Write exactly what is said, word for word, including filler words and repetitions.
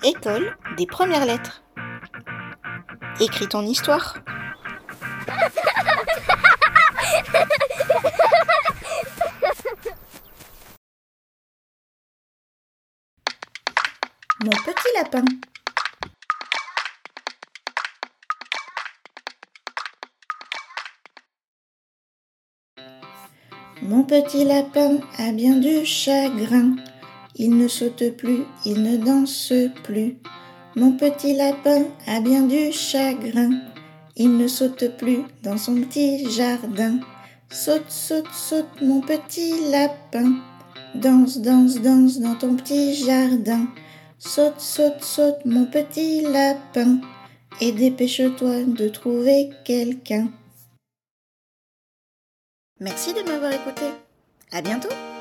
École des premières lettres. Écris ton histoire. Mon petit lapin. Mon petit lapin a bien du chagrin. Il ne saute plus, il ne danse plus. Mon petit lapin a bien du chagrin. Il ne saute plus dans son petit jardin. Saute, saute, saute, mon petit lapin. Danse, danse, danse dans ton petit jardin. Saute, saute, saute, mon petit lapin. Et dépêche-toi de trouver quelqu'un. Merci de m'avoir écouté. À bientôt.